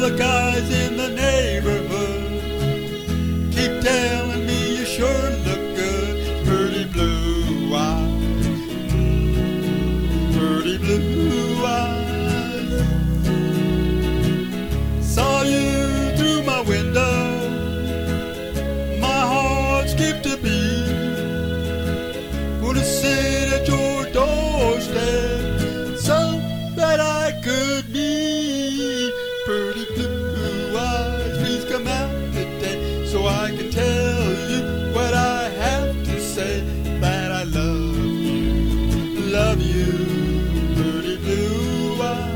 the guys in the neighborhood keep telling me you sure look good. Pretty blue eyes, pretty blue eyes. Saw you through my window, my heart skipped a beat. Would have sit at your doorstep so that I could be. Pretty blue eyes, please come out today so I can tell you what I have to say. That I love you, pretty blue eyes.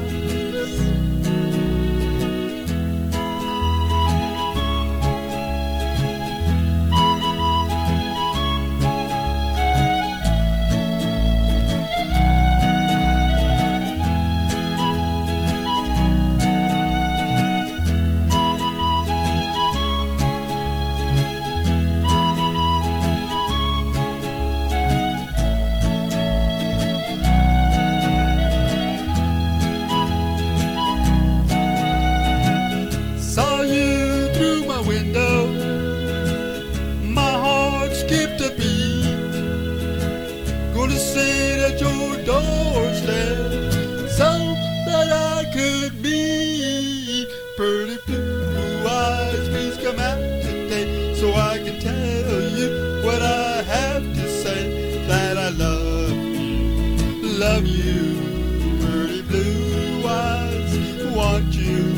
Saw you through my window, my heart skipped a beat. Gonna sit at your doorstep so that I could be. Pretty blue eyes, please come out today so I can tell you what I have to say. That I love you, pretty blue eyes. Want you